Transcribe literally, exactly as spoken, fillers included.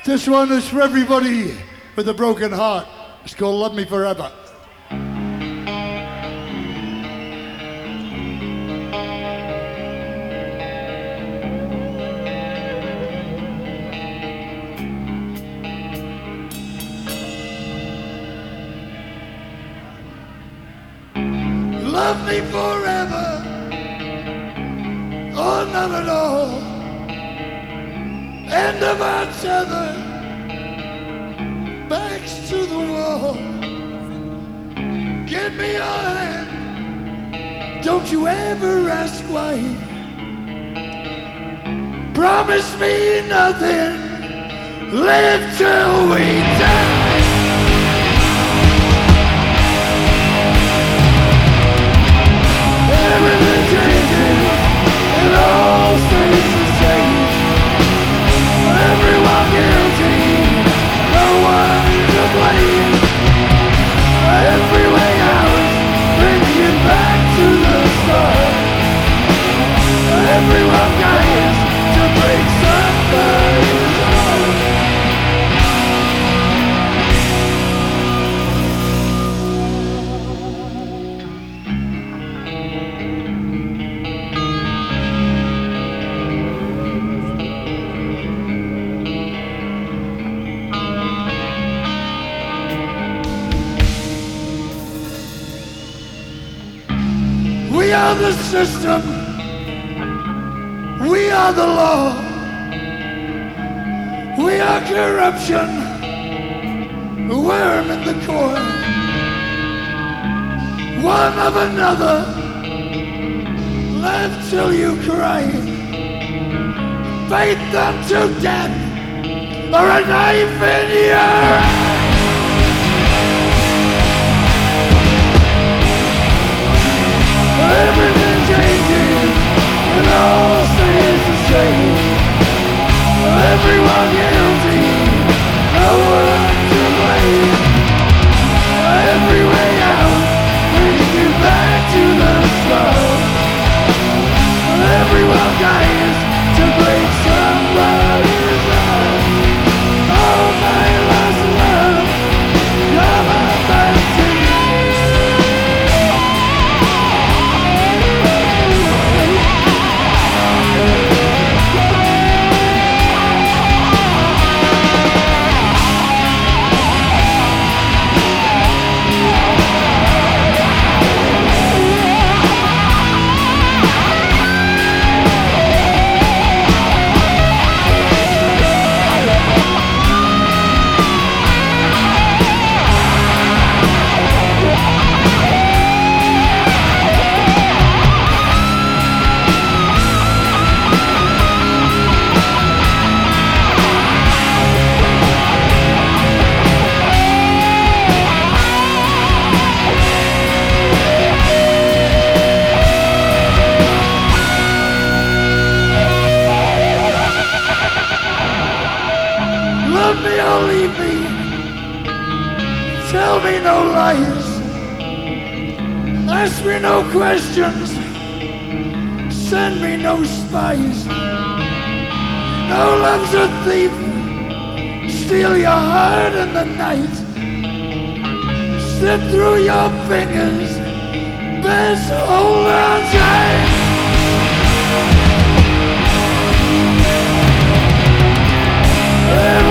This one is for everybody with a broken heart. It's called Love Me Forever. Love me forever, or not at all. End of our tether, backs to the wall. Give me your hand, don't you ever ask why. Promise me nothing, live till we die. Everything changes, it all stays the same. Everyone guilty, no one to blame. Every way out brings you back to the start. Everyone dies to break somebody's heart. We are the system, we are the law, we are corruption, a worm in the core, one of another, left till you cry, faith unto death, or a knife in your eye. Everything changes, and all stays the same. Everyone guilty, no one to blame. Every way out brings you back to the start. Everyone dies to break somebody's heart. All my lost love, come on back to me. Love me or leave me, tell me no lies, ask me no questions, send me no spies. No love's a thief, steal your heart in the night, slip through your fingers, best hold on tight. Every